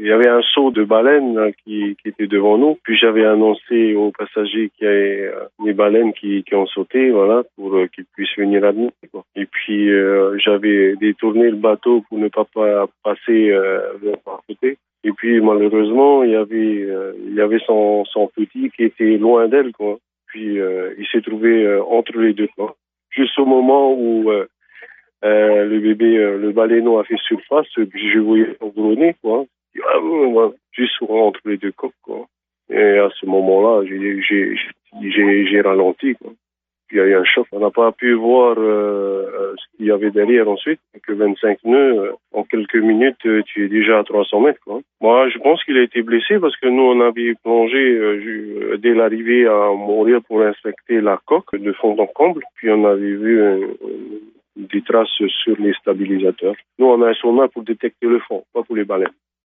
y avait un saut de baleines qui était devant nous. Puis j'avais annoncé aux passagers qu'il y avait des baleines qui ont sauté, voilà, pour qu'ils puissent venir à nous, quoi. Et puis j'avais détourné le bateau pour ne pas passer par côté. Et puis malheureusement, il y avait son petit qui était loin d'elle, quoi. Puis il s'est trouvé entre les deux, quoi. Juste au moment où le bébé, le baleineau a fait surface, puis je voyais environner, quoi. Juste entre les deux coques, quoi. Et à ce moment-là, j'ai ralenti, quoi. Puis il y a eu un choc. On n'a pas pu voir ce qu'il y avait derrière ensuite. Que 25 nœuds, en quelques minutes, tu es déjà à 300 mètres, quoi. Moi, je pense qu'il a été blessé parce que nous, on avait plongé dès l'arrivée à Montréal pour inspecter la coque de fond en comble. Puis on avait vu des traces sur les stabilisateurs. Nous, on a un sonar pour détecter le fond, pas pour les baleines.